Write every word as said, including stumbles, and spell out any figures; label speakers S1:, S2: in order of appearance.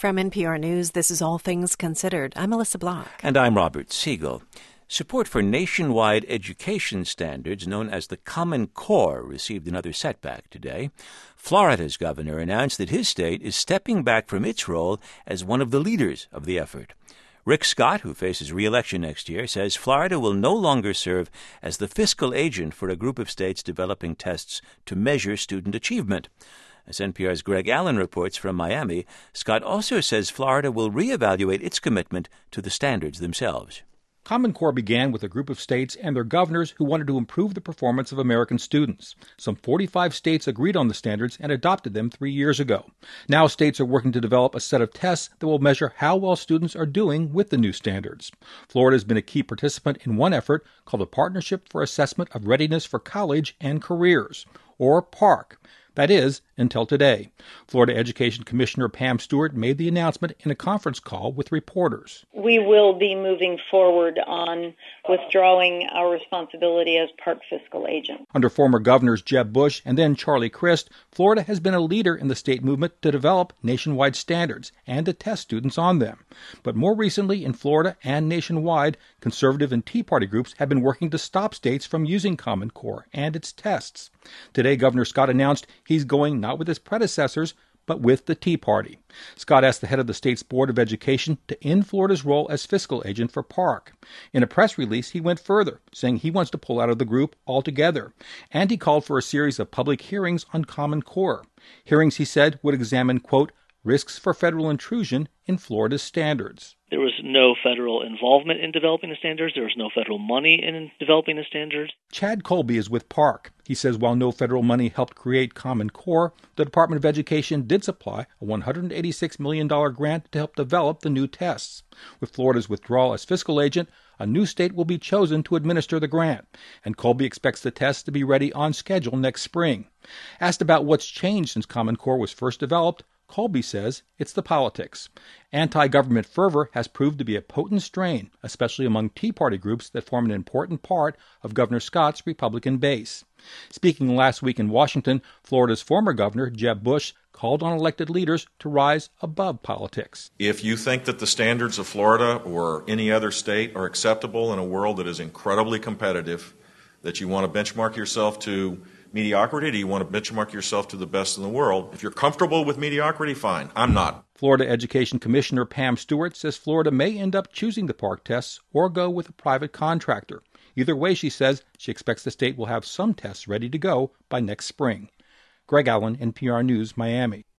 S1: From N P R News, this is All Things Considered. I'm Melissa Block.
S2: And I'm Robert Siegel. Support for nationwide education standards known as the Common Core received another setback today. Florida's governor announced that his state is stepping back from its role as one of the leaders of the effort. Rick Scott, who faces re-election next year, says Florida will no longer serve as the fiscal agent for a group of states developing tests to measure student achievement. As N P R's Greg Allen reports from Miami, Scott also says Florida will reevaluate its commitment to the standards themselves.
S3: Common Core began with a group of states and their governors who wanted to improve the performance of American students. Some forty-five states agreed on the standards and adopted them three years ago. Now states are working to develop a set of tests that will measure how well students are doing with the new standards. Florida has been a key participant in one effort called the Partnership for Assessment of Readiness for College and Careers, or PARCC. That is, until today. Florida Education Commissioner Pam Stewart made the announcement in a conference call with reporters.
S4: We will be moving forward on withdrawing our responsibility as PARCC fiscal agent.
S3: Under former governors Jeb Bush and then Charlie Crist, Florida has been a leader in the state movement to develop nationwide standards and to test students on them. But more recently in Florida and nationwide, conservative and Tea Party groups have been working to stop states from using Common Core and its tests. Today, Governor Scott announced he's going not with his predecessors, but with the Tea Party. Scott asked the head of the state's Board of Education to end Florida's role as fiscal agent for PARCC. In a press release, he went further, saying he wants to pull out of the group altogether. And he called for a series of public hearings on Common Core. Hearings, he said, would examine, quote, risks for federal intrusion in Florida's standards.
S5: There was no federal involvement in developing the standards. There was no federal money in developing the standards.
S3: Chad Colby is with PARCC. He says while no federal money helped create Common Core, the Department of Education did supply a one hundred eighty-six million dollars grant to help develop the new tests. With Florida's withdrawal as fiscal agent, a new state will be chosen to administer the grant, and Colby expects the tests to be ready on schedule next spring. Asked about what's changed since Common Core was first developed, Colby says it's the politics. Anti-government fervor has proved to be a potent strain, especially among Tea Party groups that form an important part of Governor Scott's Republican base. Speaking last week in Washington, Florida's former governor, Jeb Bush, called on elected leaders to rise above politics.
S6: If you think that the standards of Florida or any other state are acceptable in a world that is incredibly competitive, that you want to benchmark yourself to mediocrity, do you want to benchmark yourself to the best in the world? If you're comfortable with mediocrity, fine. I'm not.
S3: Florida Education Commissioner Pam Stewart says Florida may end up choosing the PARCC tests or go with a private contractor. Either way, she says, she expects the state will have some tests ready to go by next spring. Greg Allen, N P R News, Miami.